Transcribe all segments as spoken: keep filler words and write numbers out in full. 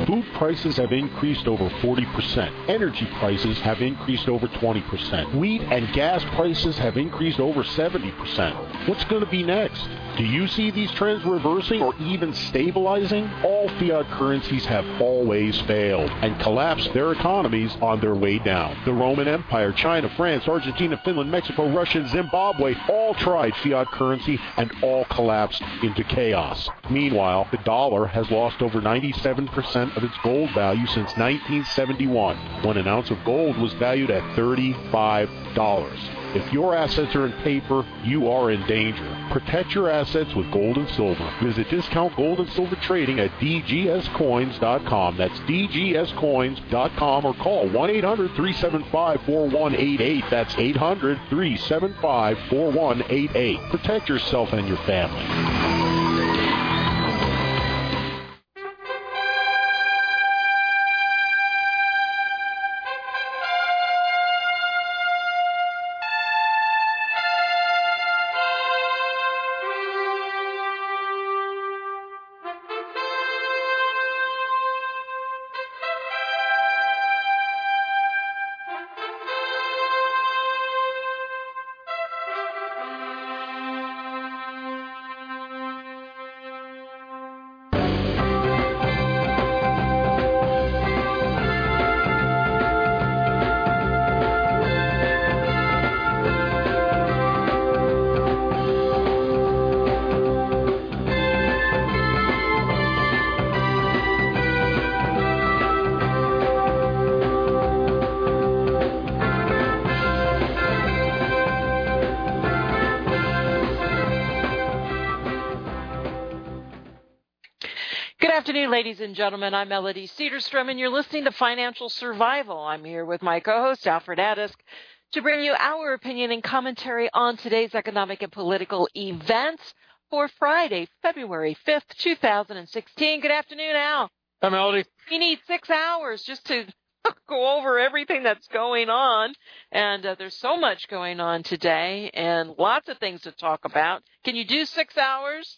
Food prices have increased over forty percent. Energy prices have increased over twenty percent. Wheat and gas prices have increased over seventy percent. What's going to be next? Do you see these trends reversing or even stabilizing? All fiat currencies have always failed and collapsed their economies on their way down. The Roman Empire, China, France, Argentina, Finland, Mexico, Russia, and Zimbabwe all tried fiat currency and all collapsed into chaos. Meanwhile, the dollar has lost over ninety-seven percent of its gold value since nineteen seventy-one, when an ounce of gold was valued at thirty-five dollars. If your assets are in paper, you are in danger. Protect your assets with gold and silver. Visit Discount Gold and Silver Trading at d g s coins dot com. That's d g s coins dot com, or call one eight hundred, three seven five, four one eight eight. That's eight hundred, three seven five, four one eight eight. Protect yourself and your family. Ladies and gentlemen, I'm Melody Cedarstrom, and you're listening to Financial Survival. I'm here with my co-host, Alfred Adisk, to bring you our opinion and commentary on today's economic and political events for Friday, February fifth, twenty sixteen. Good afternoon, Al. Hi, Melody. You need six hours just to go over everything that's going on, and uh, there's so much going on today and lots of things to talk about. Can you do six hours?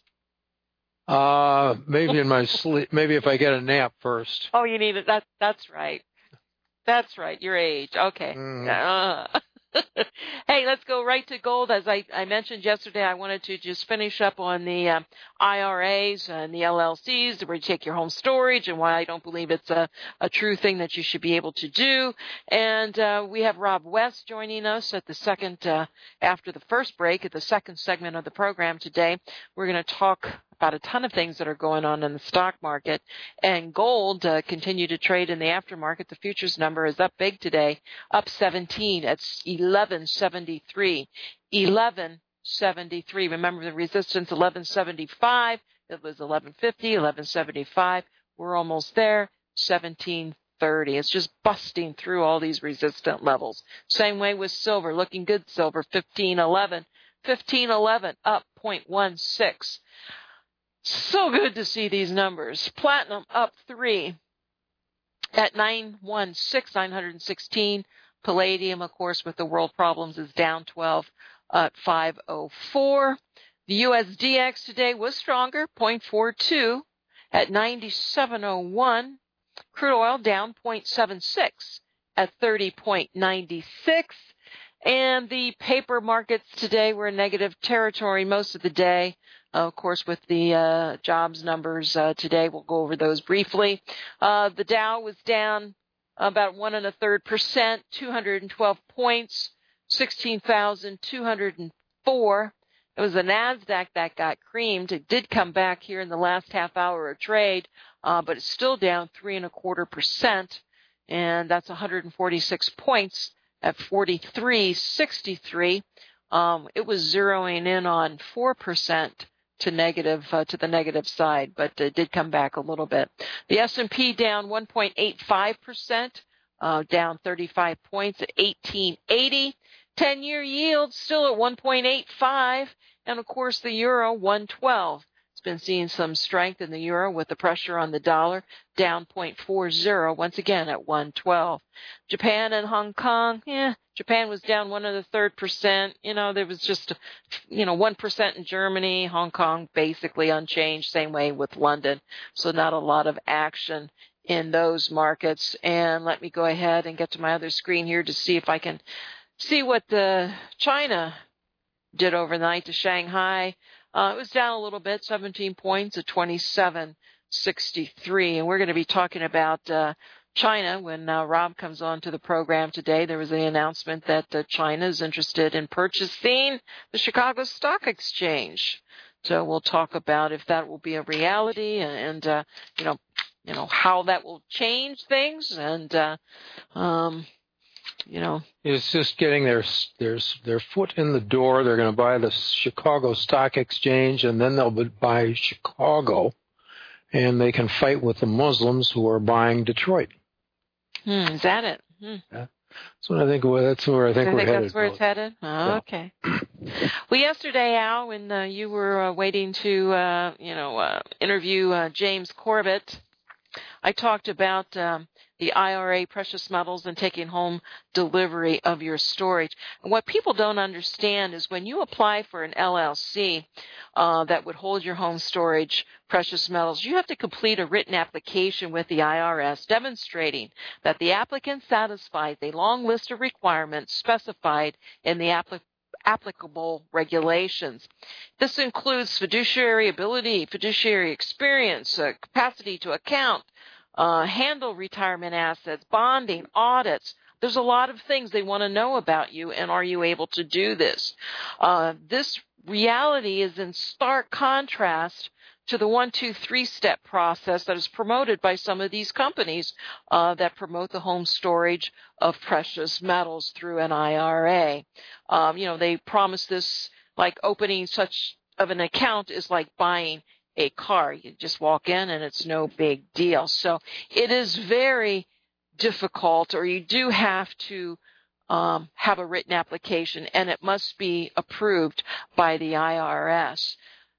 Uh, maybe in my sleep. Maybe if I get a nap first. Oh, you need it. That, that's right. That's right. Your age. Okay. Mm. Uh. Hey, let's go right to gold. As I, I mentioned yesterday, I wanted to just finish up on the uh, I R As and the L L Cs, where you take your home storage, and why I don't believe it's a, a true thing that you should be able to do. And uh, we have Rob West joining us at the second, uh, after the first break, at the second segment of the program today. We're going to talk about a ton of things that are going on in the stock market, and gold uh, continue to trade in the aftermarket. The futures number is up big today, up seventeen at eleven seventy-three. eleven seventy-three. Remember the resistance, eleven seventy-five. It was eleven fifty, eleven seventy-five. We're almost there, seventeen thirty. It's just busting through all these resistant levels. Same way with silver, looking good, silver, fifteen eleven. fifteen eleven, up zero point one six. So good to see these numbers. Platinum up three at nine one six, nine hundred sixteen. Palladium, of course, with the world problems, is down twelve at five oh four. The U S D X today was stronger, zero point four two at ninety-seven oh one. Crude oil down zero point seven six at thirty point nine six. And the paper markets today were in negative territory most of the day. Uh, of course, with the uh, jobs numbers uh, today, we'll go over those briefly. Uh, the Dow was down about one and a third percent, two hundred twelve points, sixteen thousand two hundred four. It was the NASDAQ that got creamed. It did come back here in the last half hour of trade, uh, but it's still down three and a quarter percent, and that's one hundred forty-six points at forty-three sixty-three. Um, it was zeroing in on four percent to negative, uh, to the negative side, but it did come back a little bit. The S and P down one point eight five percent, uh, down thirty-five points at eighteen eighty. ten-year yield still at one point eight five, and of course the euro one twelve. It's been seeing some strength in the euro with the pressure on the dollar, down zero point four zero, once again at one twelve. Japan and Hong Kong, yeah, Japan was down one and a third percent. You know, there was just, you know, one percent in Germany. Hong Kong basically unchanged, same way with London. So not a lot of action in those markets. And let me go ahead and get to my other screen here to see if I can see what the China did overnight to Shanghai. Uh, it was down a little bit, seventeen points at twenty-seven sixty-three. And we're going to be talking about uh, China when uh, Rob comes on to the program today. There was an announcement that uh, China is interested in purchasing the Chicago Stock Exchange. So we'll talk about if that will be a reality and, and uh, you know, you know how that will change things, and uh, um, you know, it's just getting their their their foot in the door. They're going to buy the Chicago Stock Exchange, and then they'll buy Chicago, and they can fight with the Muslims who are buying Detroit. Hmm, is that it? Hmm. Yeah. That's what I think. That's where I think I we're think headed. That's where it's headed. Oh, yeah. Okay. Well, yesterday, Al, when uh, you were uh, waiting to, uh, you know, uh, interview uh, James Corbett, I talked about um, the I R A precious metals and taking home delivery of your storage. And what people don't understand is when you apply for an L L C uh, that would hold your home storage precious metals, you have to complete a written application with the I R S demonstrating that the applicant satisfies a long list of requirements specified in the application applicable regulations. This includes fiduciary ability, fiduciary experience, uh, capacity to account, uh, handle retirement assets, bonding, audits. There's a lot of things they want to know about you, and are you able to do this? Uh, this reality is in stark contrast to the one, two, three step process that is promoted by some of these companies uh, that promote the home storage of precious metals through an I R A. Um, you know, they promise this like opening such of an account is like buying a car. You just walk in and it's no big deal. So it is very difficult, or you do have to um, have a written application, and it must be approved by the I R S.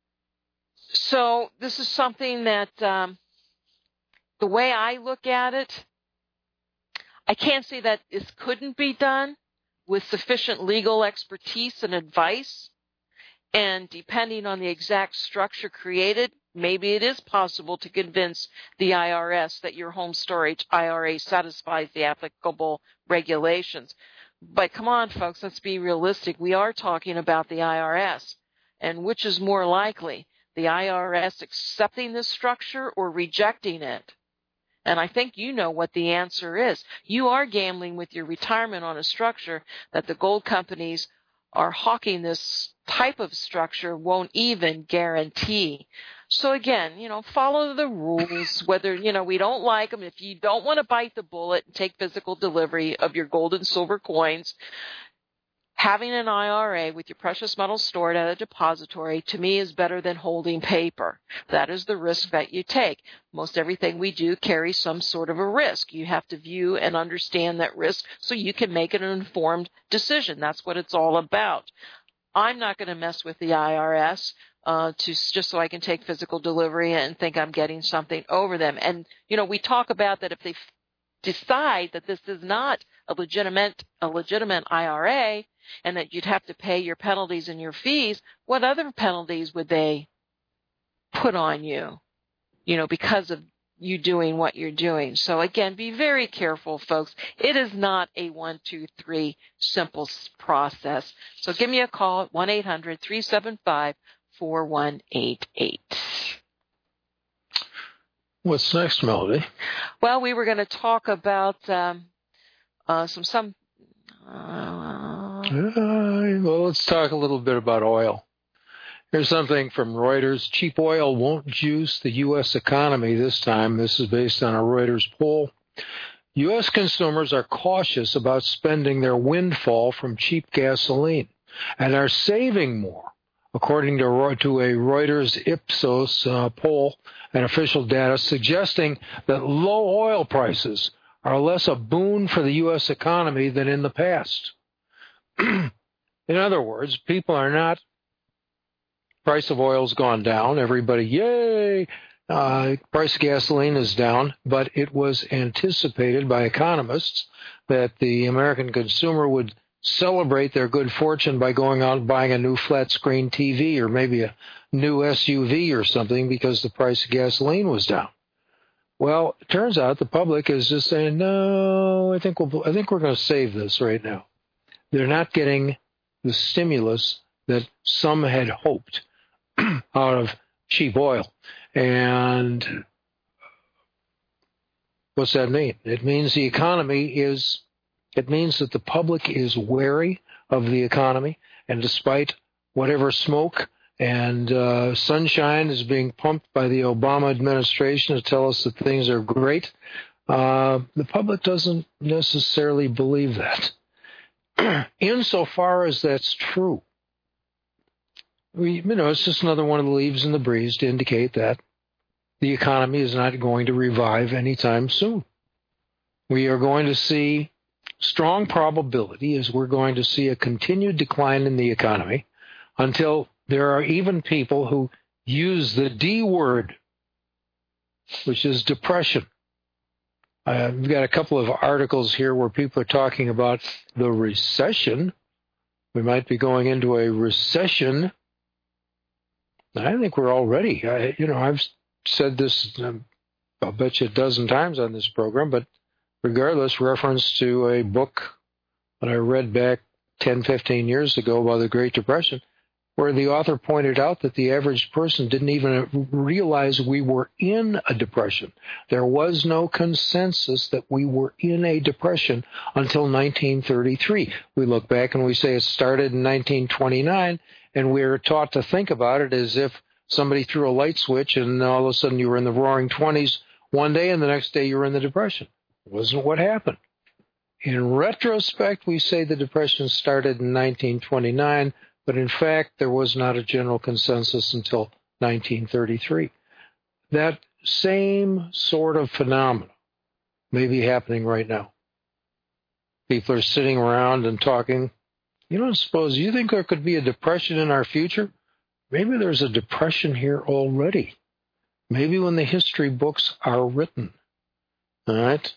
So this is something that um, the way I look at it, I can't say that this couldn't be done with sufficient legal expertise and advice. And depending on the exact structure created, maybe it is possible to convince the I R S that your home storage I R A satisfies the applicable regulations. But come on, folks, let's be realistic. We are talking about the I R S. And which is more likely? The I R S accepting this structure or rejecting it? And I think you know what the answer is. You are gambling with your retirement on a structure that the gold companies are hawking this type of structure won't even guarantee. So again, you know, follow the rules, whether, you know, we don't like them. If you don't want to bite the bullet and take physical delivery of your gold and silver coins, having an I R A with your precious metals stored at a depository, to me, is better than holding paper. That is the risk that you take. Most everything we do carries some sort of a risk. You have to view and understand that risk so you can make an informed decision. That's what it's all about. I'm not going to mess with the I R S uh, to just so I can take physical delivery and think I'm getting something over them. And, you know, we talk about that if they f- decide that this is not a legitimate, a legitimate I R A, and that you'd have to pay your penalties and your fees, what other penalties would they put on you, you know, because of you doing what you're doing? So again, be very careful, folks. It is not a one, two, three simple process. So give me a call at one eight hundred three seven five four one eight eight. What's next, Melody? Well, we were going to talk about um, uh, some some. Uh, Uh, well, let's talk a little bit about oil. Here's something from Reuters. Cheap oil won't juice the U S economy this time. This is based on a Reuters poll. U S consumers are cautious about spending their windfall from cheap gasoline and are saving more, according to, to a Reuters Ipsos uh, poll and official data, suggesting that low oil prices are less a boon for the U S economy than in the past. In other words, people are not, price of oil's gone down, everybody, yay, uh, price of gasoline is down, but it was anticipated by economists that the American consumer would celebrate their good fortune by going out and buying a new flat-screen T V or maybe a new S U V or something because the price of gasoline was down. Well, it turns out the public is just saying, no, I think we'll, I think we're going to save this right now. They're not getting the stimulus that some had hoped out of cheap oil. And what's that mean? It means the economy is, it means that the public is wary of the economy, and despite whatever smoke and uh, sunshine is being pumped by the Obama administration to tell us that things are great, uh, the public doesn't necessarily believe that. Insofar as that's true, we, you know, it's just another one of the leaves in the breeze to indicate that the economy is not going to revive anytime soon. We are going to see strong probability is we're going to see a continued decline in the economy until there are even people who use the D word, which is depression. Uh, we've got a couple of articles here where people are talking about the recession. We might be going into a recession. I think we're already, I, you know, I've said this, um, I'll bet you a dozen times on this program, but regardless, reference to a book that I read back ten, fifteen years ago about the Great Depression, where the author pointed out that the average person didn't even realize we were in a depression. There was no consensus that we were in a depression until nineteen thirty-three. We look back and we say it started in nineteen twenty-nine, and we're taught to think about it as if somebody threw a light switch and all of a sudden you were in the roaring twenties one day and the next day you were in the depression. It wasn't what happened. In retrospect, we say the depression started in nineteen twenty-nine, but in fact, there was not a general consensus until nineteen thirty-three. That same sort of phenomena may be happening right now. People are sitting around and talking. You don't suppose you think there could be a depression in our future? Maybe there's a depression here already. Maybe when the history books are written. All right?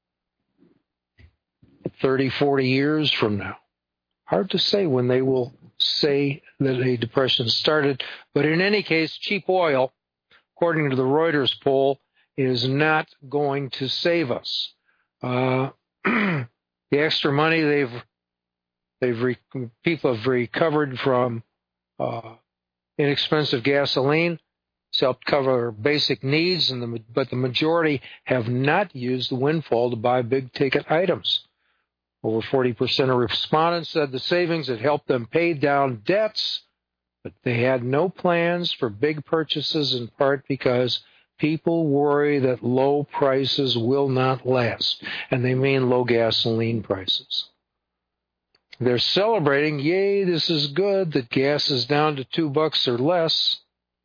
thirty, forty years from now. Hard to say when they will say that a depression started. But in any case, cheap oil, according to the Reuters poll, is not going to save us. Uh, the extra money they've they've re- people have recovered from uh, inexpensive gasoline. It's helped cover basic needs, and the, but the majority have not used the windfall to buy big-ticket items. Over forty percent of respondents said the savings had helped them pay down debts, but they had no plans for big purchases, in part because people worry that low prices will not last, and they mean low gasoline prices. They're celebrating, yay, this is good, that gas is down to two bucks or less,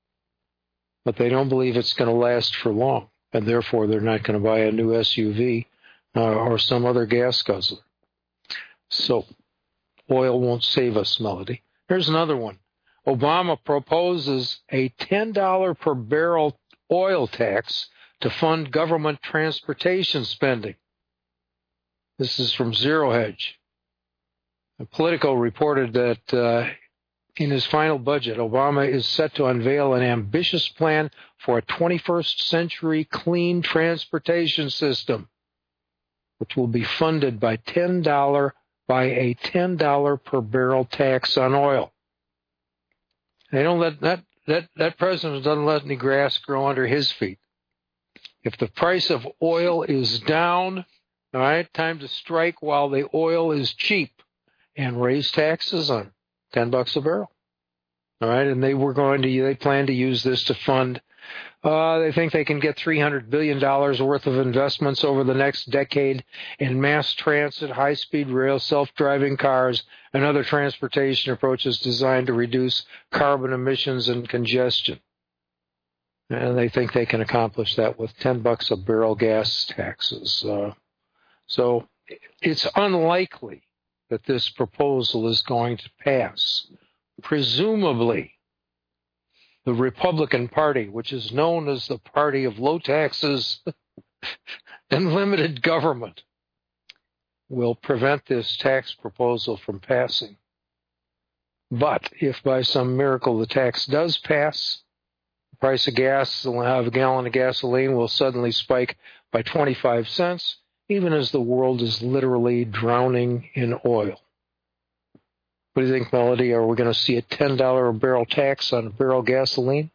but they don't believe it's going to last for long, and therefore they're not going to buy a new S U V uh, or some other gas guzzler. So, oil won't save us, Melody. Here's another one. Obama proposes a ten dollars per barrel oil tax to fund government transportation spending. This is from Zero Hedge. Politico reported that uh, in his final budget, Obama is set to unveil an ambitious plan for a twenty-first century clean transportation system, which will be funded by ten dollars by a ten dollars per barrel tax on oil. They don't let that, that, that president doesn't let any grass grow under his feet. If the price of oil is down, all right, time to strike while the oil is cheap and raise taxes on ten bucks a barrel. All right, and they were going to, they plan to use this to fund, uh, they think they can get three hundred billion dollars worth of investments over the next decade in mass transit, high-speed rail, self-driving cars, and other transportation approaches designed to reduce carbon emissions and congestion. And they think they can accomplish that with ten bucks a barrel gas taxes. Uh, so it's unlikely that this proposal is going to pass. Presumably, the Republican Party, which is known as the party of low taxes and limited government, will prevent this tax proposal from passing. But if by some miracle the tax does pass, The price of gas, of a gallon of gasoline will suddenly spike by twenty-five cents, even as the world is literally drowning in oil. What do you think, Melody? Are we going to see a ten dollars a barrel tax on a barrel of gasoline?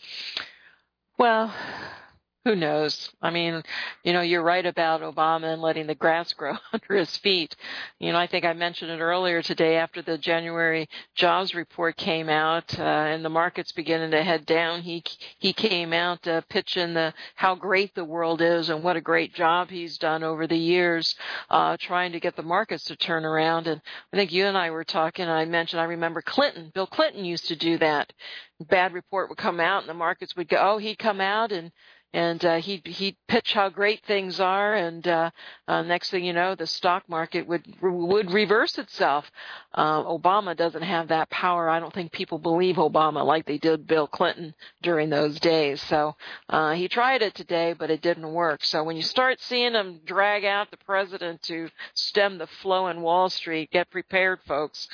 Well, who knows? I mean, you know, you're right about Obama and letting the grass grow under his feet. You know, I think I mentioned it earlier today after the January jobs report came out uh, and the market's beginning to head down. He he came out uh, pitching the how great the world is and what a great job he's done over the years uh, trying to get the markets to turn around. And I think you and I were talking, and I mentioned, I remember Clinton, Bill Clinton used to do that. Bad report would come out and the markets would go, oh, he'd come out and And uh, he'd, he'd pitch how great things are, and uh, uh, next thing you know, the stock market would would reverse itself. Uh, Obama doesn't have that power. I don't think people believe Obama like they did Bill Clinton during those days. So uh, he tried it today, but it didn't work. So when you start seeing him drag out the president to stem the flow in Wall Street, get prepared, folks.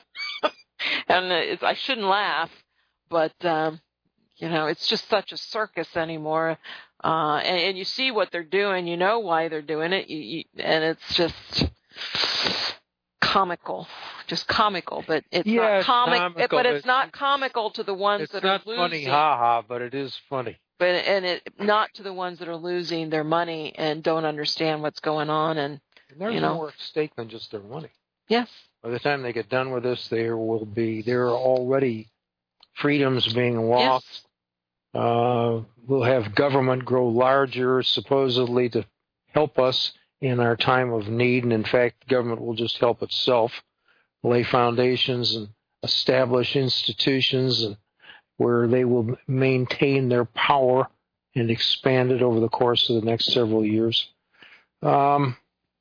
And it's, I shouldn't laugh, but... Um, You know, it's just such a circus anymore, uh, and, and you see what they're doing. You know why they're doing it, you, you, and it's just comical, just comical. But it's yeah, not it's comic. comical, it, but it's it's not comical to the ones it's that not are losing. funny, ha ha, but it is funny. But and it not to the ones that are losing their money and don't understand what's going on. And, and there's you know, more at stake than just their money. Yes. By the time they get done with this, there will be there are already freedoms being lost. Yes. Uh, we'll have government grow larger, supposedly to help us in our time of need. And in fact, government will just help itself, lay foundations and establish institutions and where they will maintain their power and expand it over the course of the next several years. Um,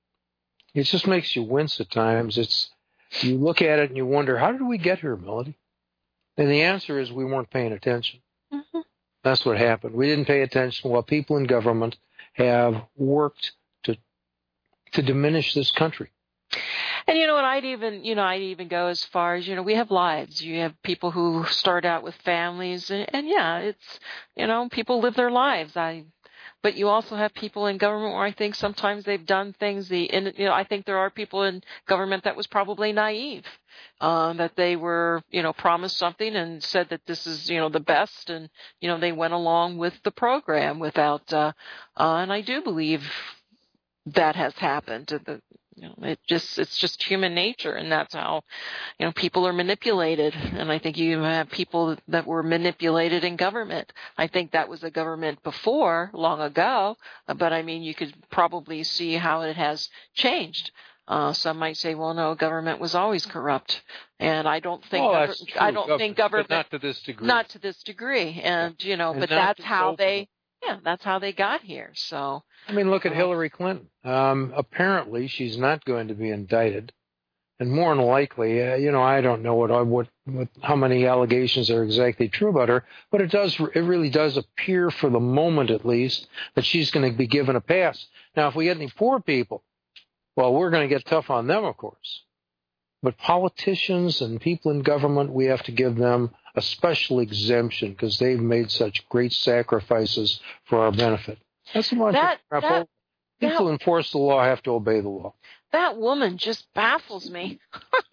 it just makes you wince at times. It's you look at it and you wonder, how did we get here, Melody? And the answer is we weren't paying attention. Mm-hmm. That's what happened. We didn't pay attention while people in government have worked to to diminish this country. And you know what, I'd even, you know, I'd even go as far as, you know, we have lives. You have people who start out with families, and, and yeah, it's, you know, people live their lives. I, but you also have people in government where I think sometimes they've done things. The, in, you know, I think there are people in government that was probably naive, um, that they were, you know, promised something and said that this is, you know, the best, and you know, they went along with the program without. Uh, uh, and I do believe that has happened. The, You know, it just, it's just human nature, and that's how, you know, people are manipulated. And I think you have people that were manipulated in government. I think that was a government before, long ago, but I mean, you could probably see how it has changed. Uh, some might say, well, no, government was always corrupt. And I don't think, well, gover- that's true. I don't government, think government, but not to this degree. Not to this degree. And, you know, and but that's how open. they, yeah, that's how they got here. So, I mean, look at Hillary Clinton. Um, apparently, she's not going to be indicted, and more than likely, uh, you know, I don't know what, what, what, how many allegations are exactly true about her, but it does, it really does appear, for the moment at least, that she's going to be given a pass. Now, if we get any poor people, well, we're going to get tough on them, of course. But politicians and people in government, we have to give them a special exemption because they've made such great sacrifices for our benefit. That's the that, that, People that, enforce the law have to obey the law. That woman just baffles me.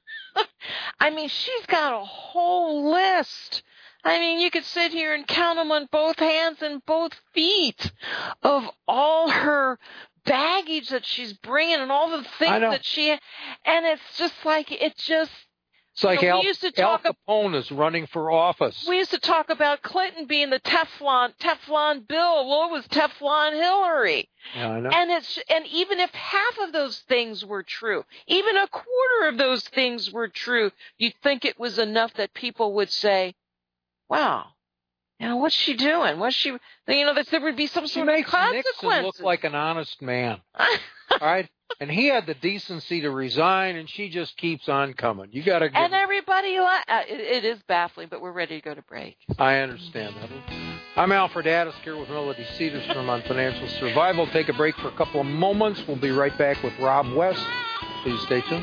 I mean, she's got a whole list. I mean, you could sit here and count them on both hands and both feet of all her baggage that she's bringing and all the things that she, and it's just like, it just, It's like you know, Al, we used to talk Al Capone is running for office. We used to talk about Clinton being the Teflon Teflon Bill. Well, it was Teflon Hillary. Yeah, I know. And it's and even if half of those things were true, even a quarter of those things were true, you'd think it was enough that people would say, "Wow, you know, what's she doing? What's she? You know, that there would be some she sort of consequences." Nixon look like an honest man. All right. And he had the decency to resign, and she just keeps on coming. You got to. And everybody, la- uh, it, it is baffling, but we're ready to go to break. I understand that. I'm Alfred Addis here with Melody Cedarstrom on Financial Survival. Take a break for a couple of moments. We'll be right back with Rob West. Please stay tuned.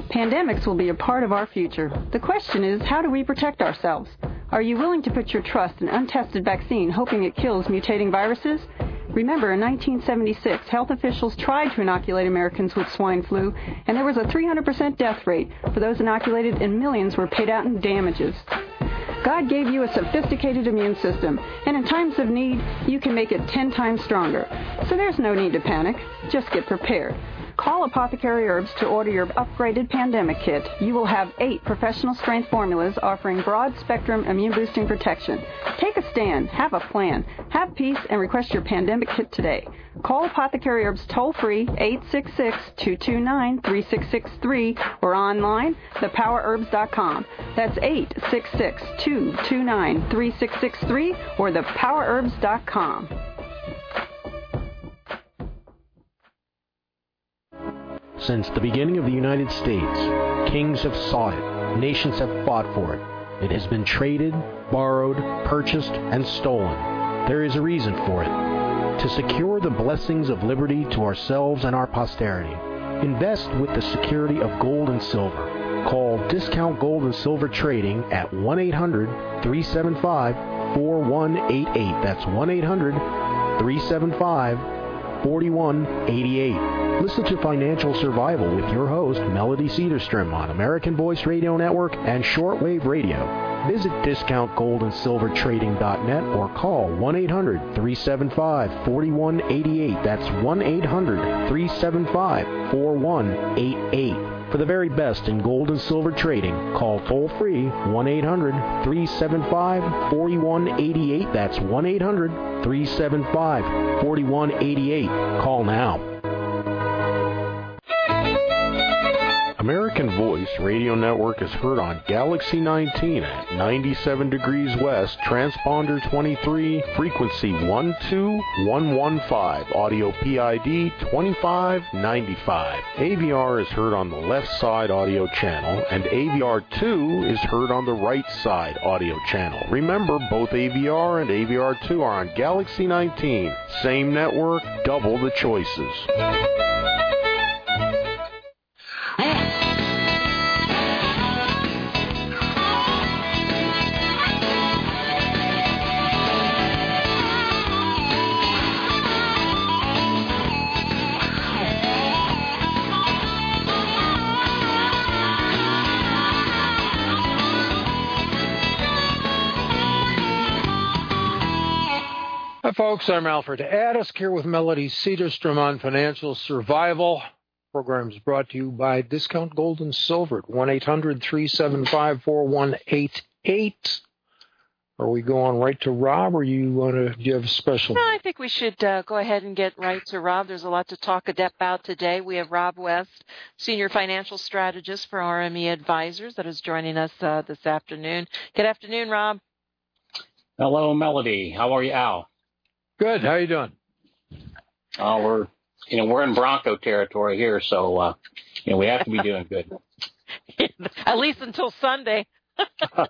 Pandemics will be a part of our future. The question is, how do we protect ourselves? Are you willing to put your trust in untested vaccine, hoping it kills mutating viruses? Remember, in nineteen seventy-six, health officials tried to inoculate Americans with swine flu, and there was a three hundred percent death rate for those inoculated, and millions were paid out in damages. God gave you a sophisticated immune system, and in times of need, you can make it ten times stronger. So there's no need to panic. Just get prepared. Call Apothecary Herbs to order your upgraded pandemic kit. You will have eight professional-strength formulas offering broad-spectrum immune-boosting protection. Take a stand. Have a plan. Have peace and request your pandemic kit today. Call Apothecary Herbs toll-free eight six six, two two nine, three six six three or online, the power herbs dot com. That's eight six six, two two nine, three six six three or the power herbs dot com. Since the beginning of the United States, kings have sought it, nations have fought for it. It has been traded, borrowed, purchased, and stolen. There is a reason for it. To secure the blessings of liberty to ourselves and our posterity, invest with the security of gold and silver. Call Discount Gold and Silver Trading at one eight hundred, three seven five, four one eight eight. That's one eight hundred, three seven five, four one eight eight. Listen to Financial Survival with your host, Melody Cedarstrom, on American Voice Radio Network and Shortwave Radio. Visit discount gold and silver trading dot net or call one eight hundred, three seven five, four one eight eight. That's one eight hundred, three seven five, four one eight eight. For the very best in gold and silver trading, call toll-free one eight hundred, three seven five, four one eight eight. That's one eight hundred, three seven five, four one eight eight. Call now. American Voice Radio Network is heard on Galaxy nineteen at ninety-seven degrees west, transponder twenty-three, frequency one two one one five, audio P I D twenty-five ninety-five. A V R is heard on the left side audio channel, and A V R two is heard on the right side audio channel. Remember, both A V R and A V R two are on Galaxy nineteen. Same network, double the choices. Hi, folks. I'm Alfred Addis here with Melody Cedarstrom on Financial Survival. The program is brought to you by Discount Gold and Silver at one eight hundred, three seven five, four one eight eight. Are we going right to Rob, or you want to? Do you have a special? No, I think we should uh, go ahead and get right to Rob. There's a lot to talk about today. We have Rob West, Senior Financial Strategist for R M E Advisors, that is joining us uh, this afternoon. Good afternoon, Rob. Hello, Melody. How are you, Al? Good. How you doing? Oh, we're, you know, we're in Bronco territory here, so, uh, you know, we have to be doing good. At least until Sunday. yeah.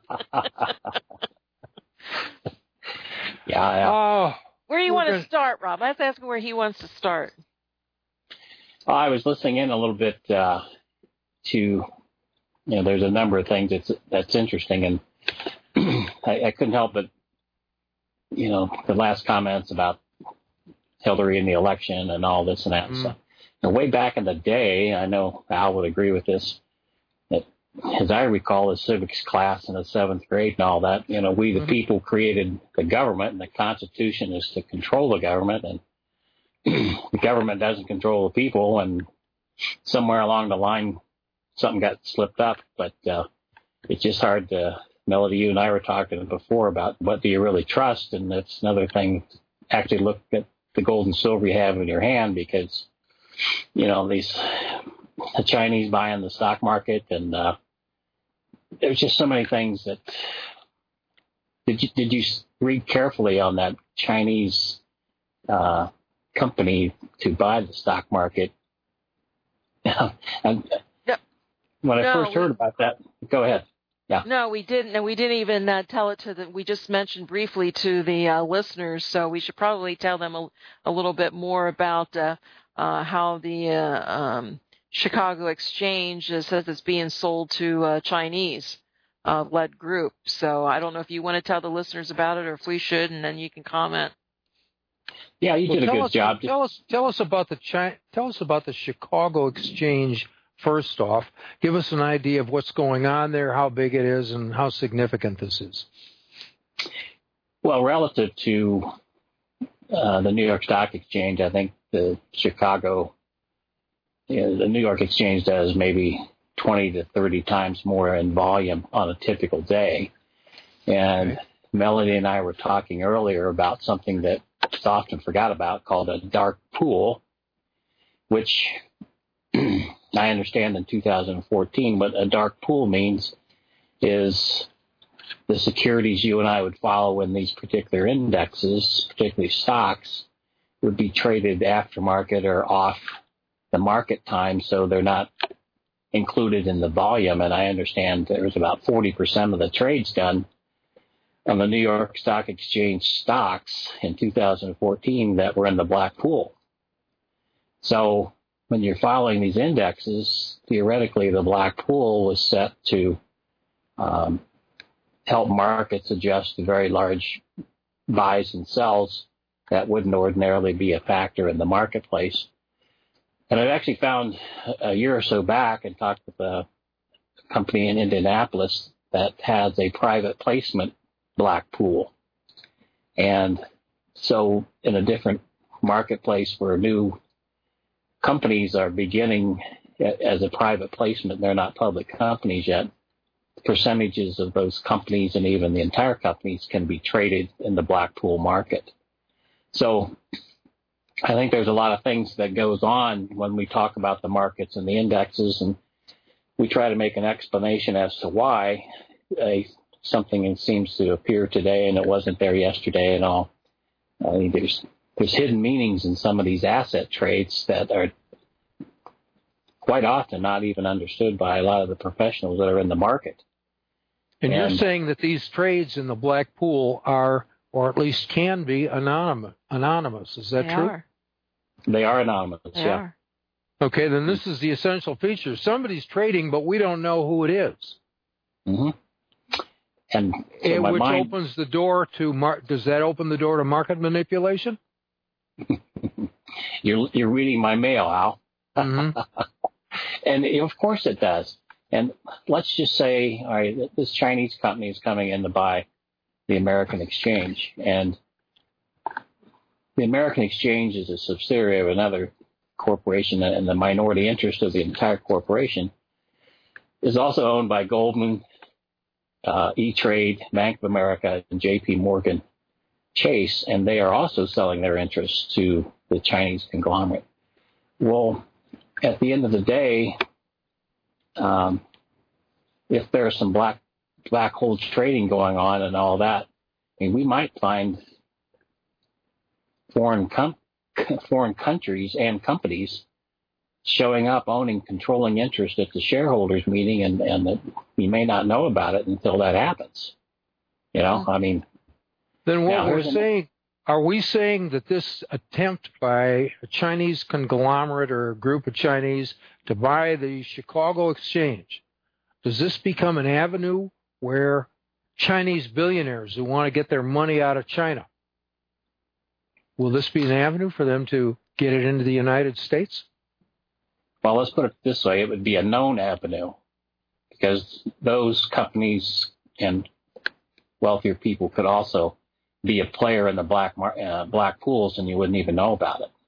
yeah. Oh, where do you want to start, Rob? Let's ask him where he wants to start. Well, I was listening in a little bit uh, to, you know, there's a number of things that's, that's interesting, and I, I couldn't help but, you know, the last comments about Hillary and the election and all this and that. Mm. So, you know, way back in the day, I know Al would agree with this, that as I recall, the civics class in the seventh grade and all that, you know, we the mm-hmm. people created the government, and the Constitution is to control the government, and the government doesn't control the people, and somewhere along the line, something got slipped up, but uh, it's just hard to... Melody, you and I were talking before about what do you really trust, and that's another thing. Actually, look at the gold and silver you have in your hand, because you know these the Chinese buying the stock market, and uh, there's just so many things that. Did you did you read carefully on that Chinese uh, company to buy the stock market? and no, when I no, first heard we, about that, go ahead. Yeah. No, we didn't, and we didn't even uh, tell it to the. We just mentioned briefly to the uh, listeners, so we should probably tell them a, a little bit more about uh, uh, how the uh, um, Chicago Exchange uh, says it's being sold to uh, Chinese uh, led group. So I don't know if you want to tell the listeners about it or if we should, and then you can comment. Yeah, you well, did a good us, job. Tell us, tell us about the Chi- tell us about the Chicago Exchange. First off, give us an idea of what's going on there, how big it is, and how significant this is. Well, relative to uh, the New York Stock Exchange, I think the Chicago, you know, the New York Exchange does maybe twenty to thirty times more in volume on a typical day. And okay. Melody and I were talking earlier about something that is often forgot about called a dark pool, which I understand in two thousand fourteen, what a dark pool means is the securities you and I would follow in these particular indexes, particularly stocks, would be traded aftermarket or off the market time, so they're not included in the volume. And I understand there's about forty percent of the trades done on the New York Stock Exchange stocks in two thousand fourteen that were in the black pool. So when you're following these indexes, theoretically the black pool was set to um, help markets adjust to very large buys and sells that wouldn't ordinarily be a factor in the marketplace. And I've actually found a year or so back and talked with a company in Indianapolis that has a private placement black pool. And so in a different marketplace where new companies are beginning as a private placement, they're not public companies yet, percentages of those companies and even the entire companies can be traded in the black pool market. So I think there's a lot of things that goes on when we talk about the markets and the indexes, and we try to make an explanation as to why a, something seems to appear today and it wasn't there yesterday and all. I mean, there's there's hidden meanings in some of these asset trades that are quite often not even understood by a lot of the professionals that are in the market. And, and you're saying that these trades in the black pool are, or at least can be, anonymous. Anonymous. Is that they true? Are. They are anonymous, they yeah. Are. Okay, then this is the essential feature. Somebody's trading, but we don't know who it is. Mm-hmm. And so and my which mind... opens the door to, mar- does that open the door to market manipulation? you're, you're reading my mail, Al. Mm-hmm. And of course it does. And let's just say, all right, this Chinese company is coming in to buy the American Exchange. And the American Exchange is a subsidiary of another corporation, and the minority interest of the entire corporation is also owned by Goldman, uh, E-Trade, Bank of America, and J P Morgan Chase, and they are also selling their interests to the Chinese conglomerate. Well, at the end of the day, um, if there's some black black hole trading going on and all that, I mean, we might find foreign com- foreign countries and companies showing up, owning controlling interest at the shareholders meeting, and, and that we may not know about it until that happens. You know, I mean. Then what we're saying, are we saying that this attempt by a Chinese conglomerate or a group of Chinese to buy the Chicago Exchange, does this become an avenue where Chinese billionaires who want to get their money out of China, will this be an avenue for them to get it into the United States? Well, let's put it this way. It would be a known avenue because those companies and wealthier people could also be a player in the black uh, black pools, and you wouldn't even know about it.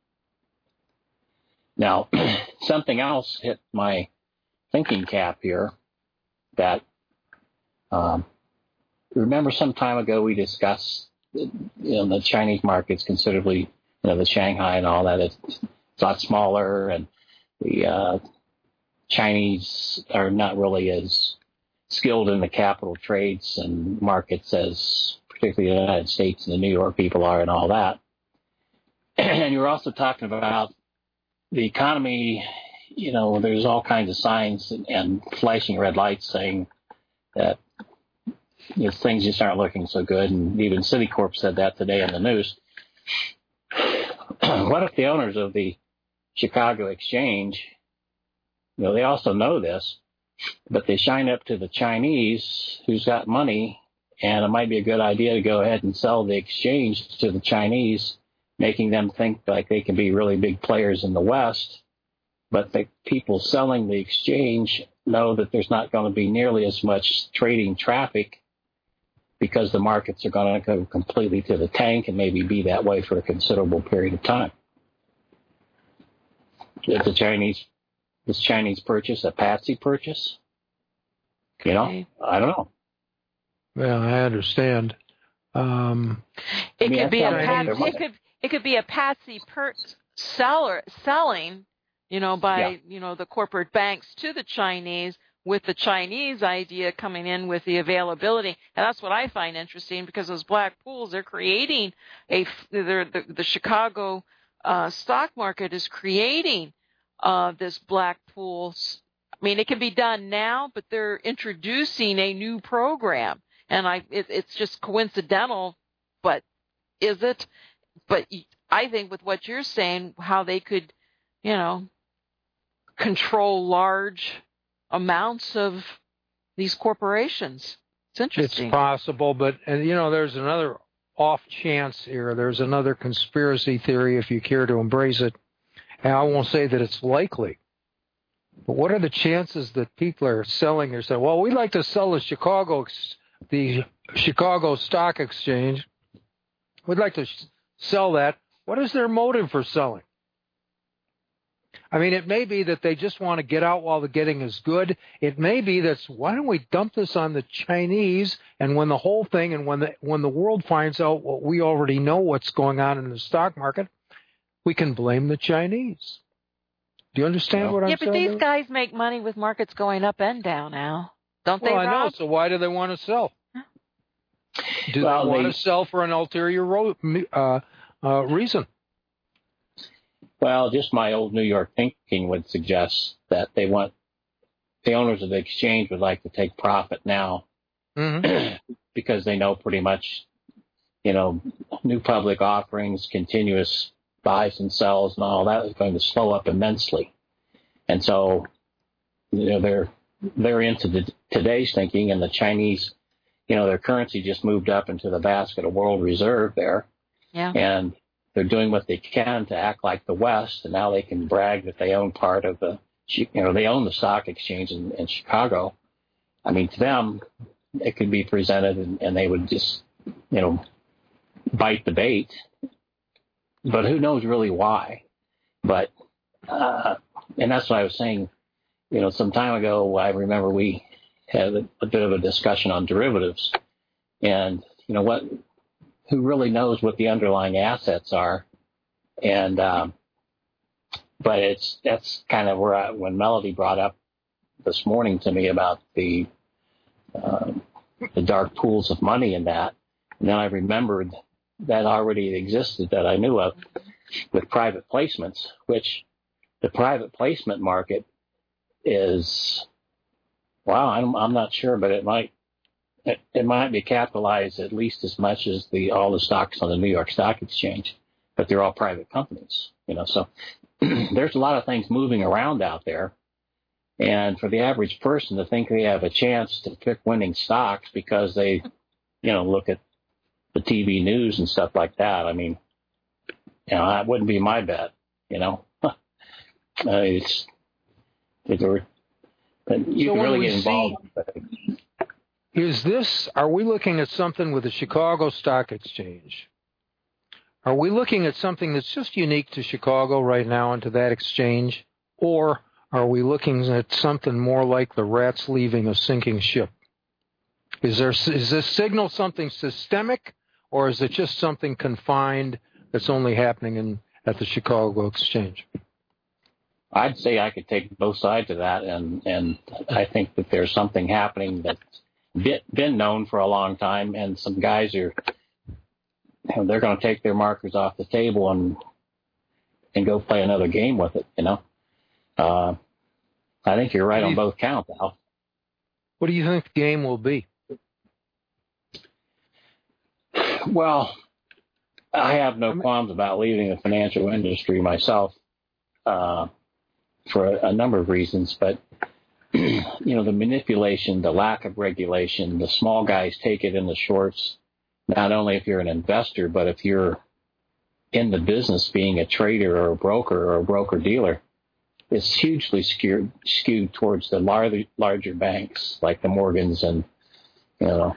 Now, something else hit my thinking cap here that, um, remember some time ago we discussed, you know, the Chinese market's considerably, you know, the Shanghai and all that, it's, it's a lot smaller, and the uh, Chinese are not really as skilled in the capital trades and markets as particularly the United States and the New York people are and all that. And you were also talking about the economy, you know, there's all kinds of signs and, and flashing red lights saying that, you know, things just aren't looking so good. And even Citicorp said that today in the news. What if the owners of the Chicago Exchange you know, they also know this, but they shine up to the Chinese who's got money, and it might be a good idea to go ahead and sell the exchange to the Chinese, making them think like they can be really big players in the West. But the people selling the exchange know that there's not going to be nearly as much trading traffic because the markets are going to go completely to the tank and maybe be that way for a considerable period of time. Is the Chinese, this Chinese purchase a patsy purchase? You know, okay. I don't know. Well, I understand. Um, it I mean, could be a Chinese- patsy. It could it could be a patsy per seller selling, you know, by Yeah. you know the corporate banks to the Chinese, with the Chinese idea coming in with the availability, and that's what I find interesting because those black pools they're creating a they're, the the Chicago uh, stock market is creating uh, this black pool. I mean, it can be done now, but they're introducing a new program, and I it, it's just coincidental, but is it? But I think with what you're saying, how they could, you know, control large amounts of these corporations. It's interesting. It's possible, but, and you know, there's another off chance here. There's another conspiracy theory, if you care to embrace it. And I won't say that it's likely. But what are the chances that people are selling or saying, well, we'd like to sell the Chicago, the Chicago Stock Exchange. We'd like to sell that. What is their motive for selling? I mean, it may be that they just want to get out while the getting is good. It may be that's, why don't we dump this on the Chinese, and when the whole thing, and when the when the world finds out what we already know what's going on in the stock market, we can blame the Chinese. Do you understand No. what I'm yeah, saying? but these guys make money with markets going up and down now, don't well, they, I know, Rob? so why do they want to sell? Do Well, they want they- to sell for an ulterior ro- uh, uh, reason? Well, just my old New York thinking would suggest that they want, the owners of the exchange would like to take profit now Mm-hmm. because they know pretty much, you know, new public offerings, continuous buys and sells and all that is going to slow up immensely. And so, you know, they're, they're into the, today's thinking, and the Chinese, you know, their currency just moved up into the basket of world reserve there. Yeah. And they're doing what they can to act like the West, and now they can brag that they own part of the, you know, they own the stock exchange in, in Chicago. I mean, to them, it could be presented, and, and they would just, you know, bite the bait. But who knows really why? But, uh, and that's what I was saying, you know, some time ago, I remember we had a, a bit of a discussion on derivatives, and, you know, what, who really knows what the underlying assets are. And, um, but it's, that's kind of where I, when Melody brought up this morning to me about the, uh, the dark pools of money in that. And then I remembered that already existed that I knew of with private placements, which the private placement market is, wow, I'm, I'm not sure, but it might, It, it might be capitalized at least as much as the all the stocks on the New York Stock Exchange, but they're all private companies, you know. So there's a lot of things moving around out there, and for the average person to think they have a chance to pick winning stocks because they, you know, look at the T V news and stuff like that, I mean, you know, that wouldn't be my bet, you know. uh, it's it, or, but you So can when really we get involved. see- Is this, are we looking at something with the Chicago Stock Exchange? Are we looking at something that's just unique to Chicago right now and to that exchange? Or are we looking at something more like the rats leaving a sinking ship? Is there, is this signal something systemic, or is it just something confined that's only happening in, at the Chicago Exchange? I'd say I could take both sides of that, and, and I think that there's something happening that's been known for a long time, and some guys are, you know, they're going to take their markers off the table and and go play another game with it, you know. Uh, I think you're right on both counts, Al. What do you think the game will be? Well, I have no qualms about leaving the financial industry myself. Uh, for a, a number of reasons, but you know, the manipulation, the lack of regulation, the small guys take it in the shorts, not only if you're an investor, but if you're in the business being a trader or a broker or a broker-dealer, it's hugely skewed, skewed towards the larger, larger banks like the Morgans and, you know,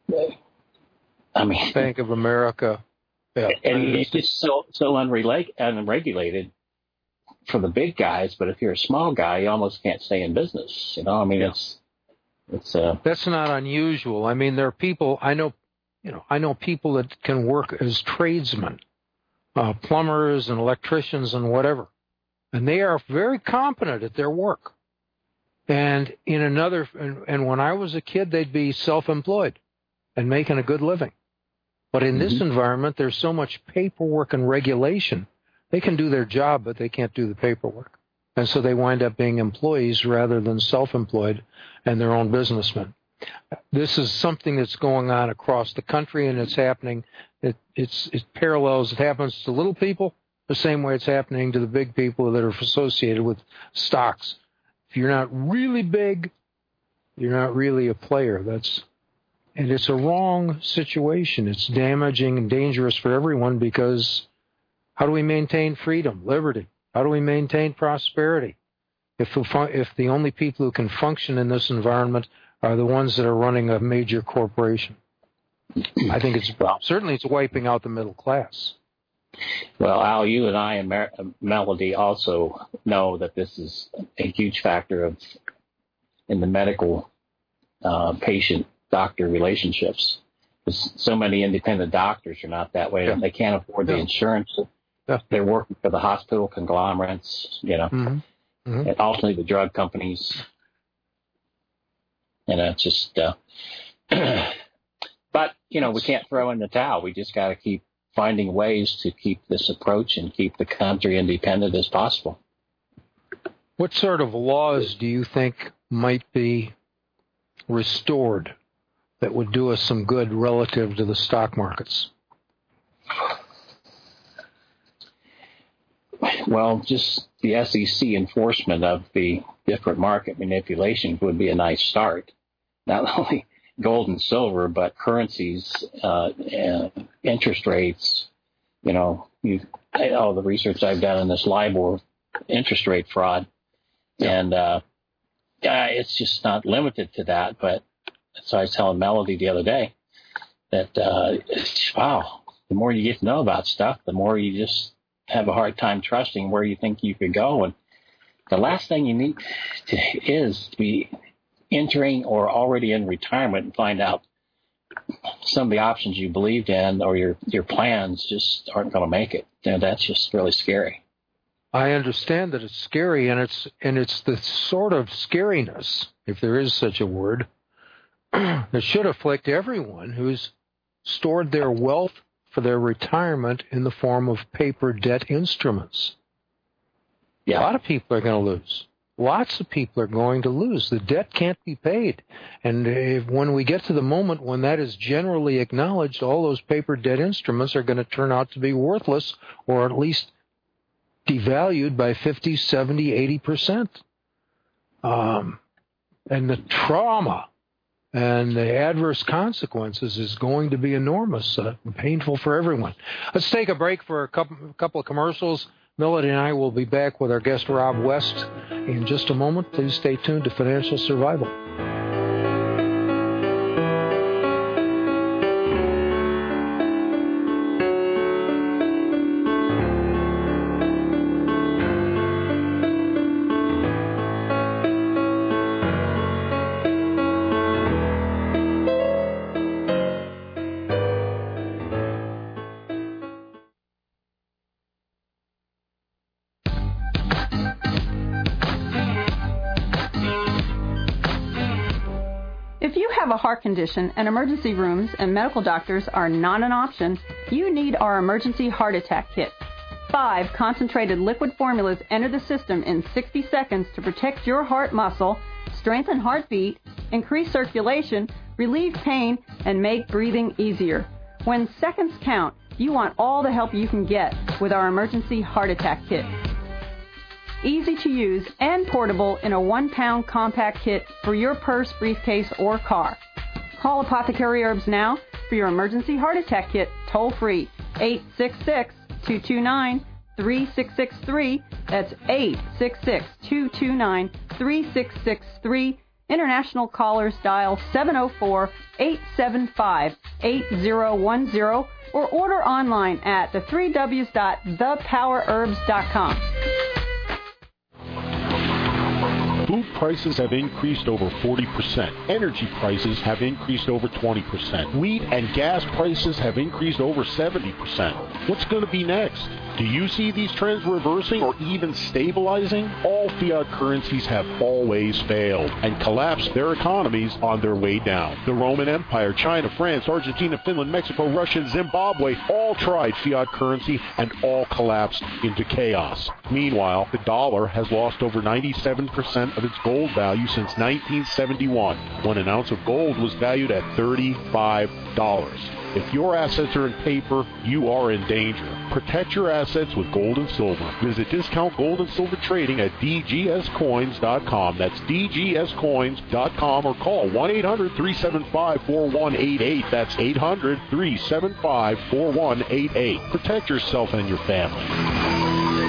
I mean... Bank of America. Yeah. And it's just so, so unrela- unregulated for the big guys, but if you're a small guy, you almost can't stay in business. You know, I mean, yeah. it's, it's, uh, that's not unusual. I mean, there are people, I know, you know, I know people that can work as tradesmen, uh, plumbers and electricians and whatever, and they are very competent at their work. And in another, and, and when I was a kid, they'd be self-employed and making a good living. But in mm-hmm. this environment, there's so much paperwork and regulation. They can do their job, but they can't do the paperwork. And so they wind up being employees rather than self-employed and their own businessmen. This is something that's going on across the country, and it's happening. It, it's, it parallels. It happens to little people the same way it's happening to the big people that are associated with stocks. If you're not really big, you're not really a player. That's, and it's a wrong situation. It's damaging and dangerous for everyone because... How do we maintain freedom, liberty? How do we maintain prosperity? If the, if the only people who can function in this environment are the ones that are running a major corporation, I think it's certainly it's wiping out the middle class. Well, Al, you and I and Mer- Melody also know that this is a huge factor of in the medical uh, patient-doctor relationships. Because so many independent doctors are not that way. Yeah. They can't afford yeah. the insurance. Yeah. They're working for the hospital conglomerates, you know, mm-hmm. Mm-hmm. and ultimately the drug companies. And it's just, uh, but, you know, we can't throw in the towel. We just got to keep finding ways to keep this approach and keep the country independent as possible. What sort of laws do you think might be restored that would do us some good relative to the stock markets? Well, just the S E C enforcement of the different market manipulations would be a nice start. Not only gold and silver, but currencies, uh, uh, interest rates. You know, you, all the research I've done in this LIBOR interest rate fraud, and uh, uh, it's just not limited to that. But so I was telling Melody the other day that uh, wow, the more you get to know about stuff, the more you just have a hard time trusting where you think you could go. And the last thing you need to, is to be entering or already in retirement and find out some of the options you believed in or your, your plans just aren't going to make it. You know, that's just really scary. I understand that it's scary, and it's and it's the sort of scariness, if there is such a word, that should afflict everyone who's stored their wealth for their retirement in the form of paper debt instruments. Yeah. A lot of people are going to lose. Lots of people are going to lose. The debt can't be paid. And if, when we get to the moment when that is generally acknowledged, all those paper debt instruments are going to turn out to be worthless, or at least devalued by fifty, seventy, eighty percent. Um, and the trauma and the adverse consequences is going to be enormous, uh, painful for everyone. Let's take a break for a couple, a couple of commercials. Melody and I will be back with our guest, Rob West, in just a moment. Please stay tuned to Financial Survival. Heart condition and emergency rooms and medical doctors are not an option, you need our emergency heart attack kit. Five concentrated liquid formulas enter the system in sixty seconds to protect your heart muscle, strengthen heartbeat, increase circulation, relieve pain, and make breathing easier. When seconds count, you want all the help you can get with our emergency heart attack kit. easy to use, and portable in a one-pound compact kit for your purse, briefcase, or car. Call Apothecary Herbs now for your emergency heart attack kit, toll-free, eight six six, two two nine, three six six three. That's eight six six, two two nine, three six six three. International callers dial seven oh four, eight seven five, eight oh one oh or order online at the three W's dot the power herbs dot com. Food prices have increased over forty percent. Energy prices have increased over twenty percent. Wheat and gas prices have increased over seventy percent. What's going to be next? Do you see these trends reversing or even stabilizing? All fiat currencies have always failed and collapsed their economies on their way down. The Roman Empire, China, France, Argentina, Finland, Mexico, Russia, and Zimbabwe all tried fiat currency and all collapsed into chaos. Meanwhile, the dollar has lost over ninety-seven percent of its gold value since nineteen seventy-one, when an ounce of gold was valued at thirty-five dollars. If your assets are in paper, you are in danger. Protect your assets with gold and silver. Visit Discount Gold and Silver Trading at d g s coins dot com. That's d g s coins dot com or call one eight hundred, three seven five, four one eight eight. That's eight hundred, three seven five, four one eight eight. Protect yourself and your family.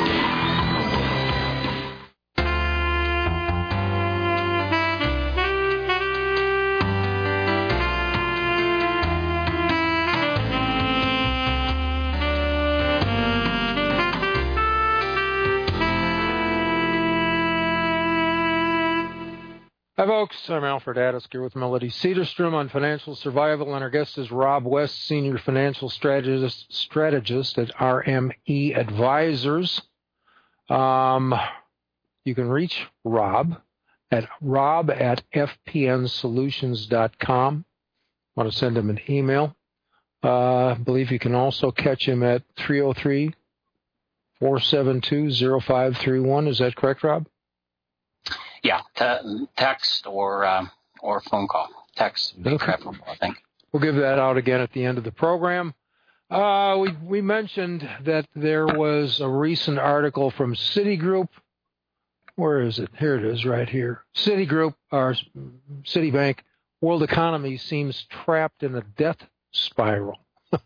Hi, folks. I'm Alfred Addisk here with Melody Cedarstrom on Financial Survival, and our guest is Rob West, Senior Financial Strategist, strategist at R M E Advisors. Um, you can reach Rob at rob at f p n solutions dot com. Want to send him an email. Uh, I believe you can also catch him at three oh three, four seven two, oh five three one. Is that correct, Rob? Yeah, te- text or um, or phone call. Text would be okay. preferable, I think. We'll give that out again at the end of the program. Uh, we we mentioned that there was a recent article from Citigroup. Where is it? Here it is, right here. Citigroup, or Citibank, world economy seems trapped in a death spiral.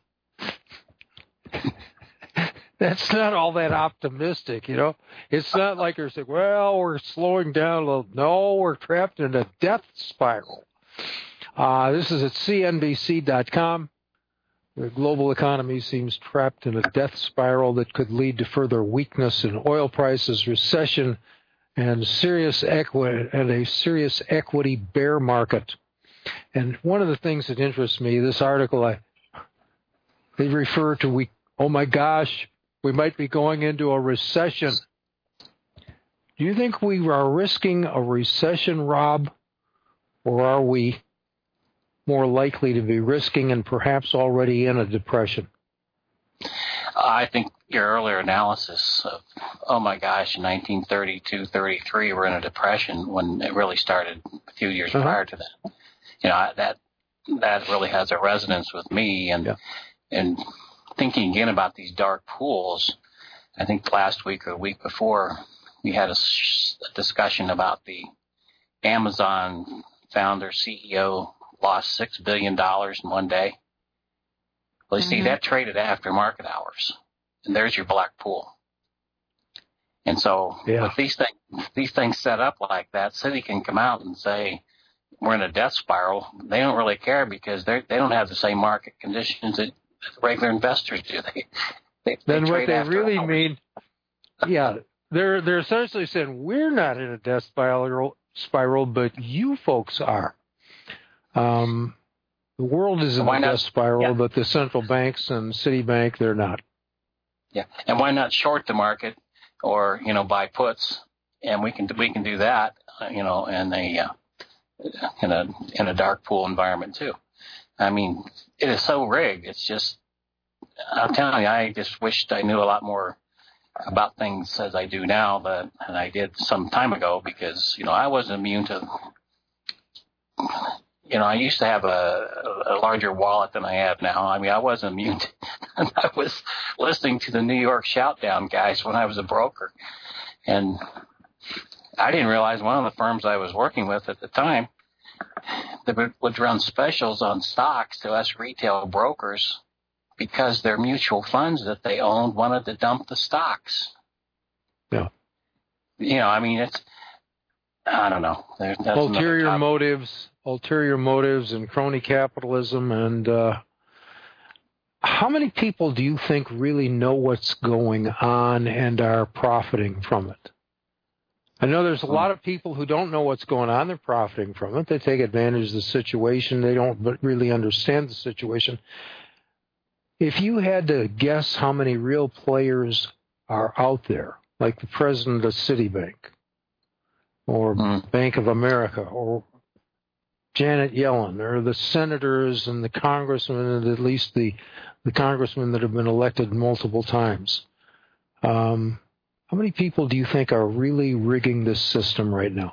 That's not all that optimistic, you know. It's not like you're saying, well, we're slowing down a little. No, we're trapped in a death spiral. Uh, this is at C N B C dot com. The global economy seems trapped in a death spiral that could lead to further weakness in oil prices, recession, and serious equity and a serious equity bear market. And one of the things that interests me, this article, I they refer to we. Oh my gosh. We might be going into a recession. Do you think we are risking a recession, Rob, or are we more likely to be risking and perhaps already in a depression? I think your earlier analysis of, oh my gosh, in nineteen thirty-two, thirty-three, we're in a depression when it really started a few years uh-huh. prior to that. You know, that that really has a resonance with me. And, yeah. and thinking again about these dark pools, I think last week or the week before, we had a, a discussion about the Amazon founder, C E O, lost six billion dollars in one day. Well, you mm-hmm. see, that traded after market hours, and there's your black pool. And so yeah. with these things, these things set up like that, Citi can come out and say, we're in a death spiral. They don't really care because they they don't have the same market conditions that regular investors do. They, they, then they what they really hours. mean, yeah, they're they're essentially saying we're not in a death spiral, spiral, but you folks are. Um, the world is in a death spiral, yeah. but the central banks and Citibank, they're not. Yeah, and why not short the market, or you know, buy puts, and we can we can do that, you know, in a uh, in a in a dark pool environment too. I mean, it is so rigged. It's just, I'm telling you, I just wished I knew a lot more about things as I do now that and I did some time ago, because, you know, I wasn't immune to, you know, I used to have a, a larger wallet than I have now. I mean, I wasn't immune to, I was listening to the New York Shoutdown guys when I was a broker. And I didn't realize one of the firms I was working with at the time, they would run specials on stocks to us retail brokers because their mutual funds that they owned wanted to dump the stocks. Yeah. You know, I mean, it's, I don't know. There, that's ulterior motives, ulterior motives and crony capitalism. And uh, how many people do you think really know what's going on and are profiting from it? I know there's a lot of people who don't know what's going on. They're profiting from it. They take advantage of the situation. They don't really understand the situation. If you had to guess how many real players are out there, like the president of Citibank or mm. Bank of America or Janet Yellen or the senators and the congressmen, and at least the, the congressmen that have been elected multiple times, um, how many people do you think are really rigging this system right now?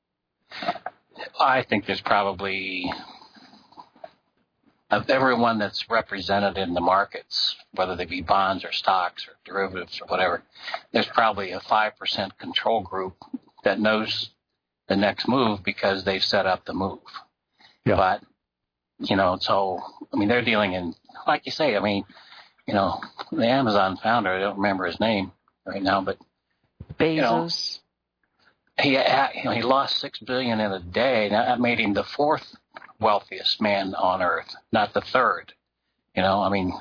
I think there's probably, of everyone that's represented in the markets, whether they be bonds or stocks or derivatives or whatever, there's probably a five percent control group that knows the next move because they've set up the move. Yeah. But, you know, so, I mean, they're dealing in, like you say, I mean, you know, the Amazon founder, I don't remember his name right now, but Bezos. You know, he, you know, he lost six billion dollars in a day. Now that made him the fourth wealthiest man on earth, not the third. You know, I mean,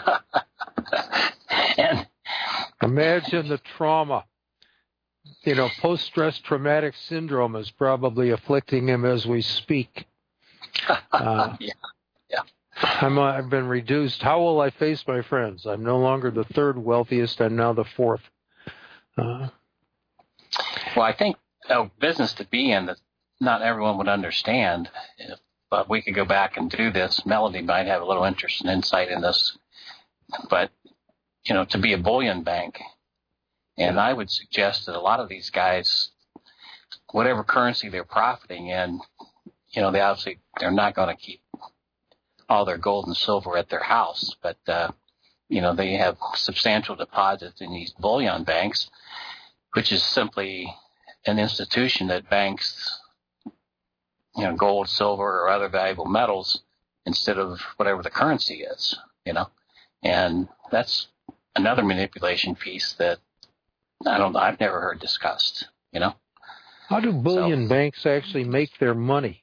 and imagine the trauma. You know, post-stress traumatic syndrome is probably afflicting him as we speak. Uh, yeah, yeah. I'm, uh, I've been reduced. How will I face my friends? I'm no longer the third wealthiest. I'm now the fourth. Uh, well, I think a business to be in that not everyone would understand, if, but we could go back and do this. Melody might have a little interest and insight in this. But, you know, to be a bullion bank, and I would suggest that a lot of these guys, whatever currency they're profiting in, you know, they obviously, they're not going to keep all their gold and silver at their house, but, uh, you know, they have substantial deposits in these bullion banks, which is simply an institution that banks, you know, gold, silver, or other valuable metals instead of whatever the currency is, you know. And that's another manipulation piece that I don't, I've never heard discussed, you know. How do bullion so, banks actually make their money?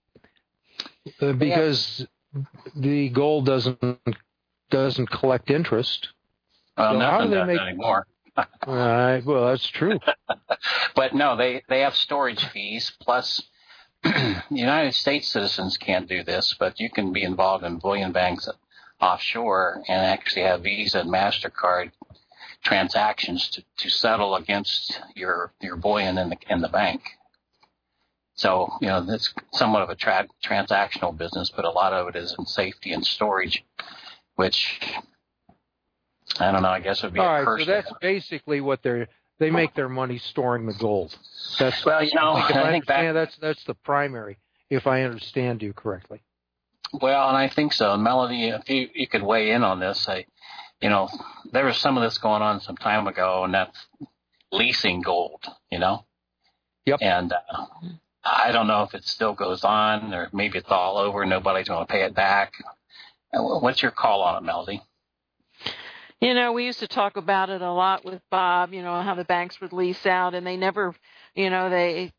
Uh, because yeah. the gold doesn't doesn't collect interest. Well, so nothing how do they does make anymore. uh, well, that's true. But no, they, they have storage fees. Plus, United States citizens can't do this, but you can be involved in bullion banks offshore and actually have Visa and MasterCard transactions to, to settle against your your bullion in the in the bank. So, you know, that's somewhat of a tra- transactional business, but a lot of it is in safety and storage, which I don't know, I guess would be All a right, curse. So that's basically what they're they make their money storing the gold. That's well, you know, I think, I think that, that's that's the primary, if I understand you correctly. Well, and I think so. Melody, if you, you could weigh in on this, I, you know, there was some of this going on some time ago, and that's leasing gold, you know? Yep. And uh, I don't know if it still goes on, or maybe it's all over, nobody's going to pay it back. What's your call on it, Melody? You know, we used to talk about it a lot with Bob, you know, how the banks would lease out, and they never, you know, they,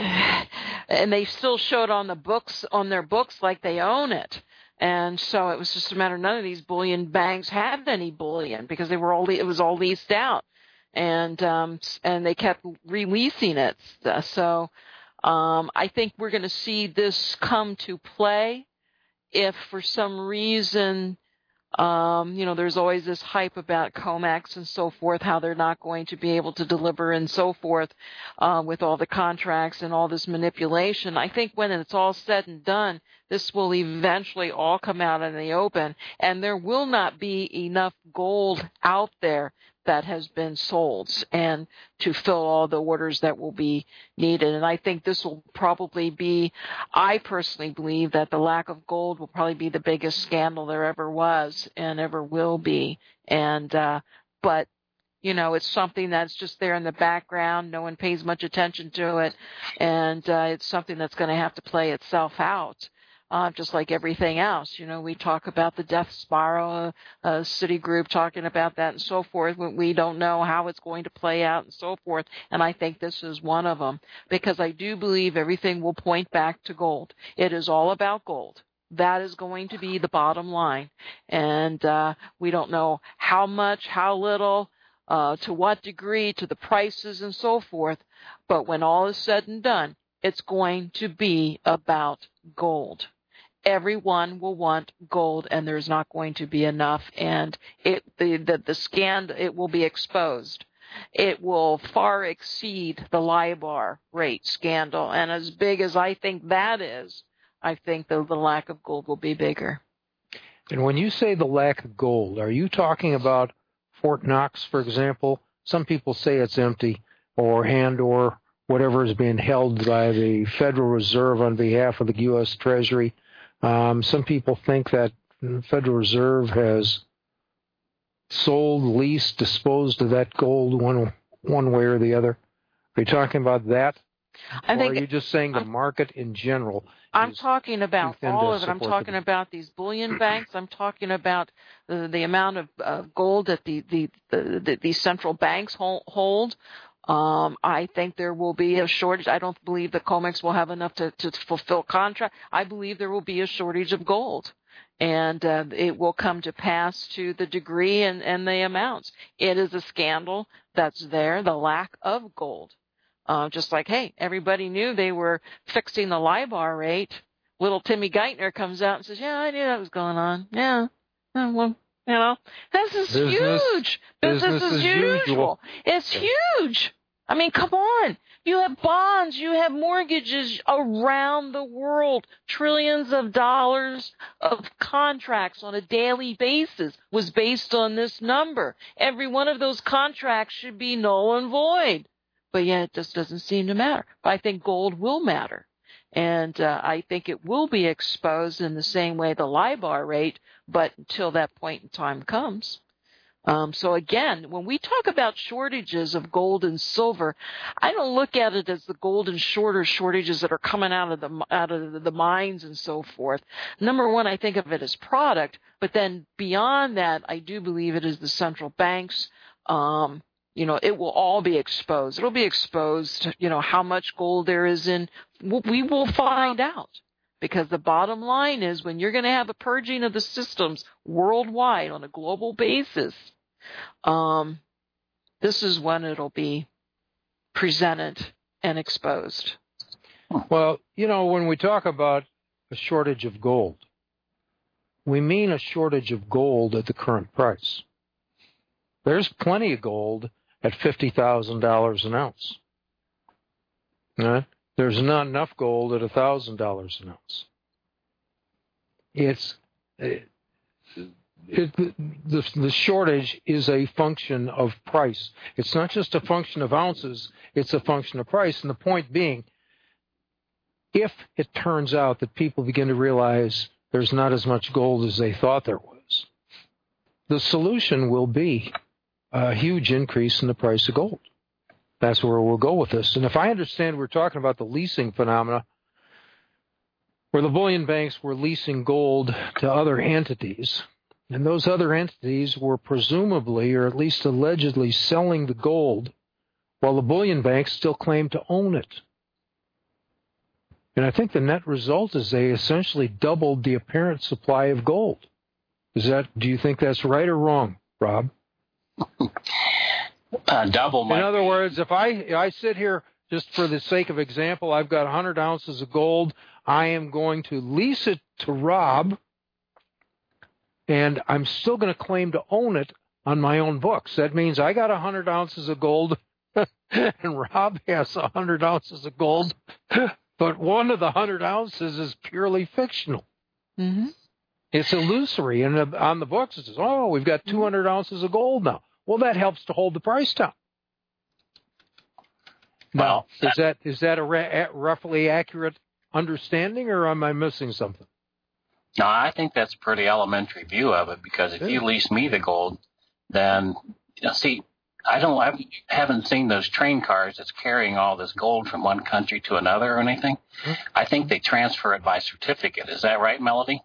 and they still showed on the books, on their books like they own it. And so it was just a matter, none of these bullion banks had any bullion because they were all, it was all leased out. And, um, and they kept releasing it. So, um, I think we're going to see this come to play if for some reason, Um, you know, there's always this hype about COMEX and so forth, how they're not going to be able to deliver and so forth, uh, with all the contracts and all this manipulation. I think when it's all said and done, this will eventually all come out in the open, and there will not be enough gold out there that has been sold and to fill all the orders that will be needed. And I think this will probably be, I personally believe that the lack of gold will probably be the biggest scandal there ever was and ever will be. And, uh, but You know, it's something that's just there in the background. No one pays much attention to it. And uh, it's something that's going to have to play itself out, uh, just like everything else. You know, we talk about the death spiral, uh, Citigroup talking about that and so forth. We don't know how it's going to play out and so forth. And I think this is one of them, because I do believe everything will point back to gold. It is all about gold. That is going to be the bottom line. And uh, we don't know how much, how little, Uh, to what degree, to the prices and so forth. But when all is said and done, it's going to be about gold. Everyone will want gold, and there's not going to be enough. And it, the, the, the scand, it will be exposed. It will far exceed the LIBOR rate scandal. And as big as I think that is, I think the, the lack of gold will be bigger. And when you say the lack of gold, are you talking about Fort Knox, for example? Some people say it's empty, or and or whatever is being held by the Federal Reserve on behalf of the U S Treasury. Um, some people think that the Federal Reserve has sold, leased, disposed of that gold one one way or the other. Are you talking about that? I or think are you just saying the I'm, market in general? I'm talking about all of it. I'm talking the... about these bullion banks. I'm talking about the, the amount of uh, gold that the, the, the, the, the central banks hold. Um, I think there will be a shortage. I don't believe the COMEX will have enough to, to fulfill contract. I believe there will be a shortage of gold. And uh, it will come to pass to the degree and, and the amounts. It is a scandal that's there, the lack of gold. Uh, just like, hey, everybody knew they were fixing the LIBOR rate. Little Timmy Geithner comes out and says, yeah, I knew that was going on. Yeah. Oh, well, you know, this is business, huge. Business, business is as usual. usual. It's huge. I mean, come on. You have bonds. You have mortgages around the world. Trillions of dollars of contracts on a daily basis was based on this number. Every one of those contracts should be null and void. But yet it just doesn't seem to matter. But I think gold will matter. And uh, I think it will be exposed in the same way the LIBOR rate, but until that point in time comes. Um, so again, when we talk about shortages of gold and silver, I don't look at it as the gold and shorter shortages that are coming out of the out of the mines and so forth. Number one, I think of it as product, but then beyond that, I do believe it is the central banks. Um, You know, it will all be exposed. It'll be exposed, you know, how much gold there is in. We will find out, because the bottom line is when you're going to have a purging of the systems worldwide on a global basis, um, this is when it'll be presented and exposed. Well, you know, when we talk about a shortage of gold, we mean a shortage of gold at the current price. There's plenty of gold at fifty thousand dollars an ounce. Right? There's not enough gold at one thousand dollars an ounce. It's it, it, the, the shortage is a function of price. It's not just a function of ounces, it's a function of price. And the point being, if it turns out that people begin to realize there's not as much gold as they thought there was, the solution will be a huge increase in the price of gold. That's where we'll go with this. And if I understand, we're talking about the leasing phenomena, where the bullion banks were leasing gold to other entities, and those other entities were presumably, or at least allegedly, selling the gold, while the bullion banks still claimed to own it. And I think the net result is they essentially doubled the apparent supply of gold. Is that? Do you think that's right or wrong, Rob? Uh, double. In other words, if I I sit here just for the sake of example, I've got one hundred ounces of gold. I am going to lease it to Rob, and I'm still going to claim to own it on my own books. That means I got one hundred ounces of gold, and Rob has one hundred ounces of gold, but one of the one hundred ounces is purely fictional. Mm-hmm. It's illusory. And on the books, it says, oh, we've got two hundred ounces of gold now. Well, that helps to hold the price down. Now, well, is that is that a ra- roughly accurate understanding, or am I missing something? No, I think that's a pretty elementary view of it, because if yeah. you lease me the gold, then, you know, see, I don't. I haven't seen those train cars that's carrying all this gold from one country to another or anything. Mm-hmm. I think they transfer it by certificate. Is that right, Melody?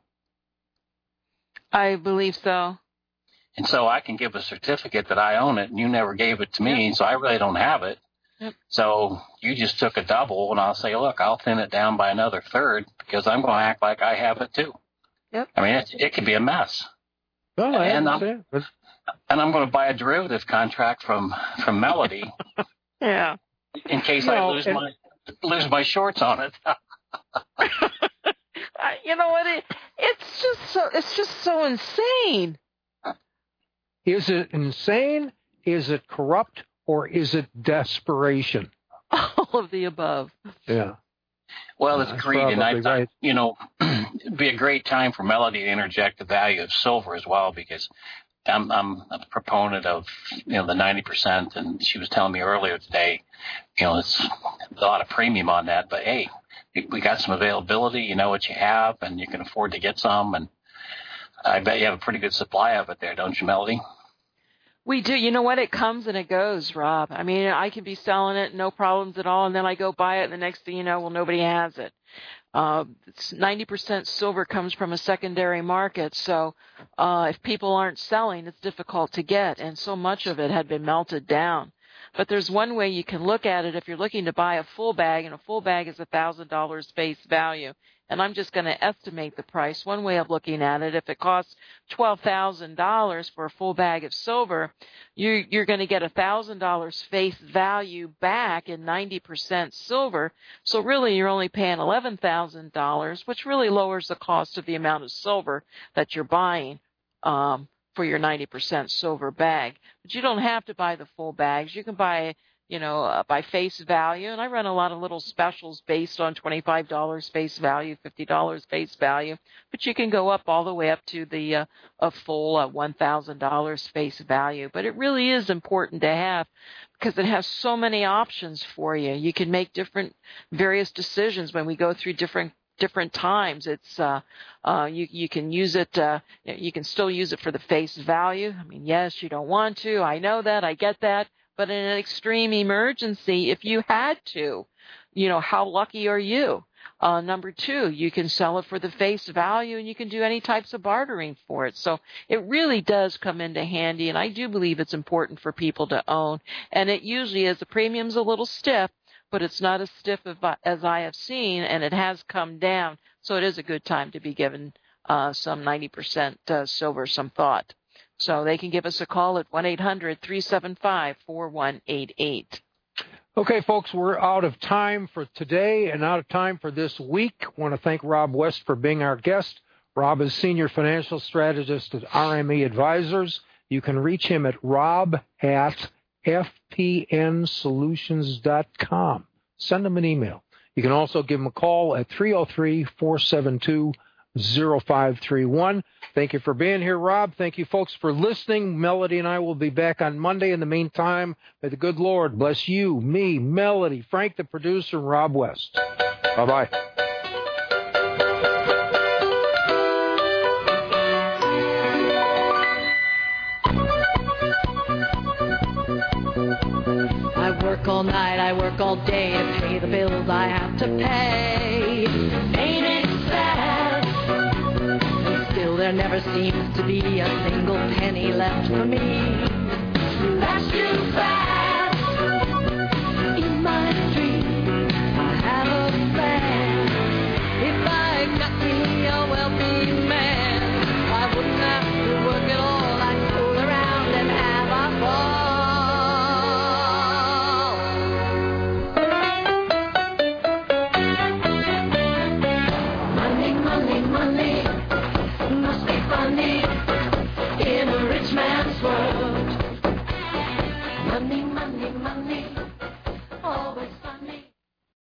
I believe so. And so I can give a certificate that I own it, and you never gave it to me, yep. So I really don't have it. Yep. So you just took a double, and I'll say, look, I'll thin it down by another third because I'm going to act like I have it too. Yep. I mean, it, it can be a mess. Well, I and understand. I'm, and I'm going to buy a derivative contract from, from Melody. Yeah. In case you I know, lose and, my lose my shorts on it. You know what? It, it's just so it's just so insane. Is it insane? Is it corrupt? Or is it desperation? All of the above. Yeah. Well, it's That's greed, and I thought, right. you know, it'd be a great time for Melody to interject the value of silver as well, because I'm, I'm a proponent of, you know, the ninety percent, and she was telling me earlier today, you know, it's a lot of premium on that, but hey, we got some availability, you know what you have, and you can afford to get some, and I bet you have a pretty good supply of it there, don't you, Melody? We do. You know what? It comes and it goes, Rob. I mean, I can be selling it, no problems at all, and then I go buy it, and the next thing you know, well, nobody has it. Uh, it's ninety percent silver comes from a secondary market, so uh, if people aren't selling, it's difficult to get, and so much of it had been melted down. But there's one way you can look at it if you're looking to buy a full bag, and a full bag is one thousand dollars face value. And I'm just going to estimate the price. One way of looking at it, if it costs twelve thousand dollars for a full bag of silver, you, you're going to get one thousand dollars face value back in ninety percent silver. So really you're only paying eleven thousand dollars, which really lowers the cost of the amount of silver that you're buying um, for your ninety percent silver bag. But you don't have to buy the full bags. You can buy you know, uh, by face value. And I run a lot of little specials based on twenty-five dollars face value, fifty dollars face value. But you can go up all the way up to the uh, a full uh, one thousand dollars face value. But it really is important to have because it has so many options for you. You can make different, various decisions when we go through different different times. It's uh, uh, you you can use it. Uh, you can still use it for the face value. I mean, yes, you don't want to. I know that. I get that. But in an extreme emergency, if you had to, you know, how lucky are you? Uh, number two, you can sell it for the face value, and you can do any types of bartering for it. So it really does come into handy, and I do believe it's important for people to own. And it usually is. The premium's a little stiff, but it's not as stiff as I have seen, and it has come down. So it is a good time to be given uh, some ninety percent uh, silver some thought. So they can give us a call at one eight hundred three seven five four one eight eight. Okay, folks, we're out of time for today and out of time for this week. I want to thank Rob West for being our guest. Rob is Senior Financial Strategist at R M E Advisors. You can reach him at rob at f p n solutions dot com. Send him an email. You can also give him a call at three oh three, four seven two, oh five three one. Thank you for being here, Rob. Thank you, folks, for listening. Melody and I will be back on Monday. In the meantime, may the good Lord bless you, me, Melody, Frank, the producer, and Rob West. Bye-bye. I work all night, I work all day to pay the bills I have to pay. Ain't it sad? There never seems to be a single penny left for me. That's too bad. In my dream, I have a plan. If I got me a wealthy man, I wouldn't have to work at all. I'd fool around and have a ball. Money, money, money. Must be funny.